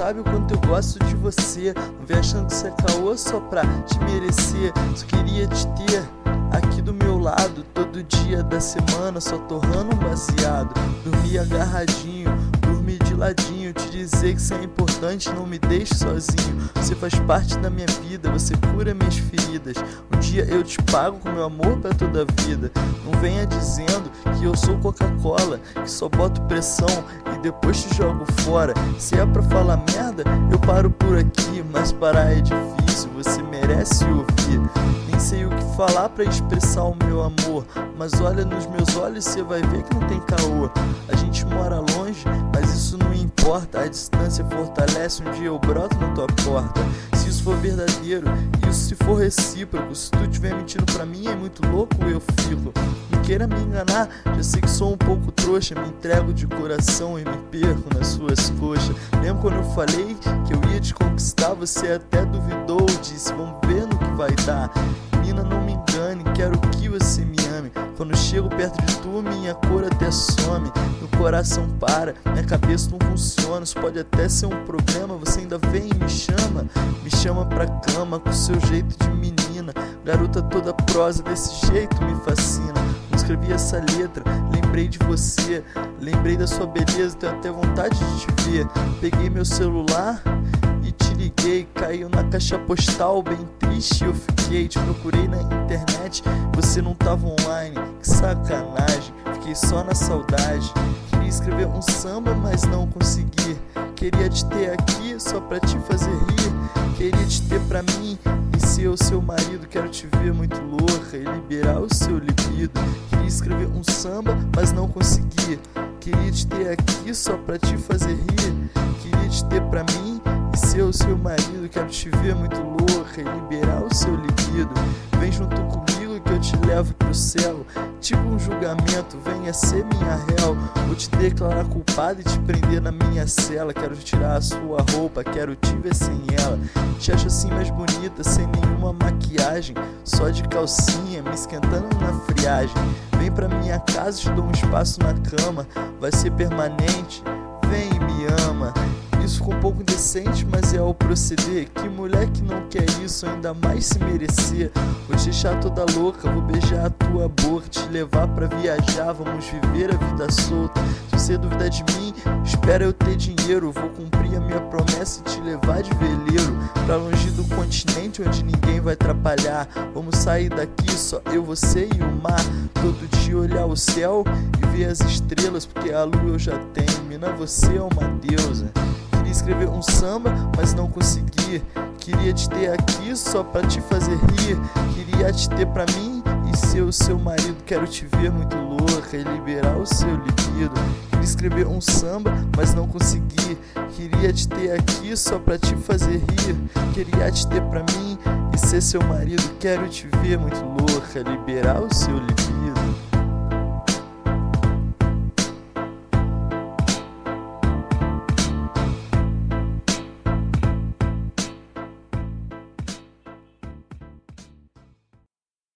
sabe o quanto eu gosto de você. Não vem achando que isso é caô só pra te merecer. Só queria te ter aqui do meu lado todo dia da semana, só torrando um baseado. Dormir agarradinho, dormir de ladinho, te dizer que você é importante, não me deixe sozinho. Você faz parte da minha vida, você cura minhas feridas. Um dia eu te pago com meu amor pra toda a vida. Não venha dizendo que eu sou Coca-Cola, que só boto pressão e depois te jogo fora. Se é pra falar merda, eu paro por aqui, mas parar é difícil, você merece ouvir. Nem sei o que falar pra expressar o meu amor, mas olha nos meus olhos e cê vai ver que não tem caô. A gente mora longe, mas isso não importa, a distância fortalece, um dia eu broto na tua porta. Se isso for verdadeiro, isso se for recíproco, se tu estiver mentindo pra mim é muito louco, eu fico. Não queira me enganar, já sei que sou um pouco trouxa, me entrego de coração e me perco nas suas coxas. Lembra quando eu falei que eu ia te conquistar, você até duvidou, disse vamos ver no que vai dar. Menina, não me engane, quero que você me ame. Quando chego perto de tu, minha cor até some. Meu coração para, minha cabeça não funciona. Isso pode até ser um problema, você ainda vem e me chama. Me chama pra cama com seu jeito de menina. Garota toda prosa, desse jeito me fascina. Quando escrevi essa letra, lembrei de você. Lembrei da sua beleza, tenho até vontade de te ver. Peguei meu celular e te liguei, caiu na caixa postal, bem triste eu fiquei. Te procurei na internet, você não tava online, que sacanagem, fiquei só na saudade. Queria escrever um samba, mas não consegui. Queria te ter aqui só pra te fazer rir. Queria te ter pra mim e ser o seu marido. Quero te ver muito louca e liberar o seu libido. Queria escrever um samba, mas não consegui. Queria te ter aqui só pra te fazer rir. Queria te ter pra mim e ser o seu marido. Quero te ver muito louca e liberar o seu libido. Vem junto comigo que eu te levo pro céu. Tipo um julgamento, venha ser minha réu. Vou te declarar culpado e te prender na minha cela. Quero tirar a sua roupa, quero te ver sem ela. Te acho assim mais bonita, sem nenhuma maquiagem, só de calcinha, me esquentando na friagem. Vem pra minha casa, te dou um espaço na cama. Vai ser permanente, vem e me ama. Isso ficou um pouco indecente, mas é ao proceder. Que mulher que não quer isso, ainda mais se merecer. Vou te deixar toda louca, vou beijar a tua boca, te levar pra viajar, vamos viver a vida solta. Se você duvida de mim, espera eu ter dinheiro. Vou cumprir a minha promessa e te levar de veleiro pra longe do continente onde ninguém vai atrapalhar. Vamos sair daqui, só eu, você e o mar. Todo dia olhar o céu e ver as estrelas, porque a lua eu já tenho, mina, você é uma deusa. Queria escrever um samba, mas não consegui. Queria te ter aqui só pra te fazer rir. Queria te ter pra mim e ser o seu marido. Quero te ver muito louca e liberar o seu libido. Queria escrever um samba, mas não consegui. Queria te ter aqui só pra te fazer rir. Queria te ter pra mim e ser seu marido. Quero te ver muito louca, liberar o seu libido.